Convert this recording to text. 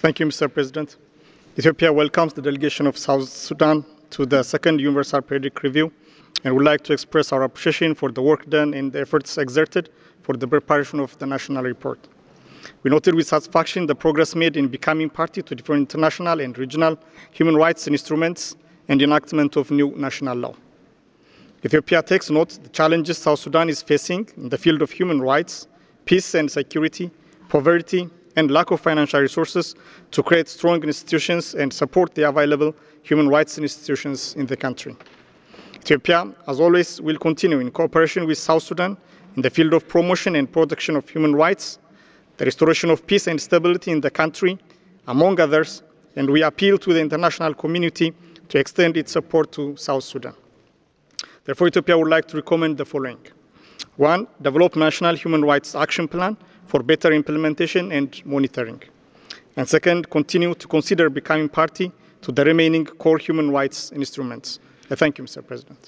Thank you, Mr. President. Ethiopia welcomes the delegation of South Sudan to the second Universal Periodic Review and would like to express our appreciation for the work done and the efforts exerted for the preparation of the national report. We noted with satisfaction the progress made in becoming party to different international and regional human rights instruments and the enactment of new national law. Ethiopia takes note of the challenges South Sudan is facing in the field of human rights, peace and security, poverty, and lack of financial resources to create strong institutions and support the available human rights institutions in the country. Ethiopia, as always, will continue in cooperation with South Sudan in the field of promotion and protection of human rights, the restoration of peace and stability in the country, among others, and we appeal to the international community to extend its support to South Sudan. Therefore, Ethiopia would like to recommend the following. 1. Develop national human rights action plan for better implementation and monitoring. And second, continue to consider becoming party to the remaining core human rights instruments. Thank you, Mr. President.